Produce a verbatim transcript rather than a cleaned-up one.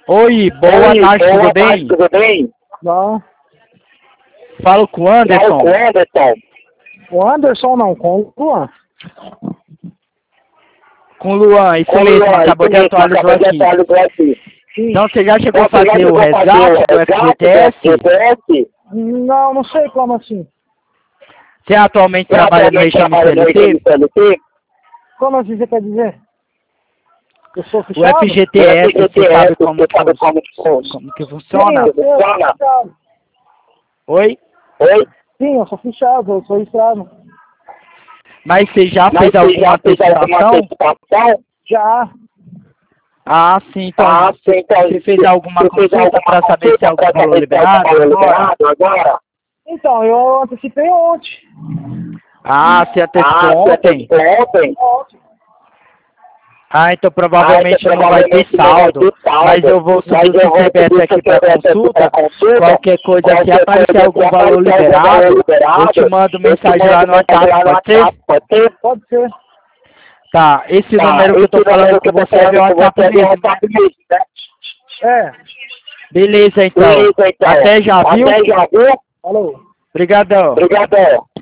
Oi, boa Oi, tarde, boa tudo bem? tarde, tudo bem? Não. Falo com o Anderson. Fala com o Anderson. O Anderson não, com o Luan. Com o Luan, isso Com o mesmo, Luan, acabou isso de mesmo, atualizar acabou de aqui. atualizar aqui. Então você já chegou Então, a você já fazer o chegou a fazer resgate do o F G T resgate do S? F G T S? Não, não sei como assim. Você atualmente Você trabalha no atualmente regime trabalha no regime C L T? C L T? Como assim você quer dizer? Eu sou O fichado? F G T S, O F G T você S, sabe como, você que sabe fun- como que fun- como que Sim, funciona? eu sou funciona? fichado. Oi? Oi? Sim, eu sou fichado, eu sou fichado. Mas você já Mas fez você alguma já fez alguma atestação? atestação? Já. Ah, sim, então Ah, sim, então, você fez alguma você fez consulta alguma para saber se é consulta algum pra valor saber se é algum liberado valor agora? liberado agora? Então, eu antecipei ontem. Ah, você Ah, atestou você ontem? atestou ontem? Ontem. Ah, então Ah, provavelmente então não vai ter provavelmente não vai saldo, ter saldo. mas eu vou Mas subir o eu vou seu C P F subir o aqui seu para C P F aqui consulta. pra consulta. Qualquer coisa, se Qualquer aparecer coisa, algum se valor aparecer algum valor liberado, liberado, eu te mando eu te mensagem lá mando no mensagem WhatsApp, lá no pode ser? WhatsApp, pode ser? Pode ser. Tá, esse Tá, número que eu tô esse falando número com que eu tô você é meu falando com WhatsApp você é meu mesmo, né? WhatsApp mesmo, né? É. Beleza, então. Beleza, então. Até já, viu? Até já, viu? Falou. Obrigadão. Obrigadão.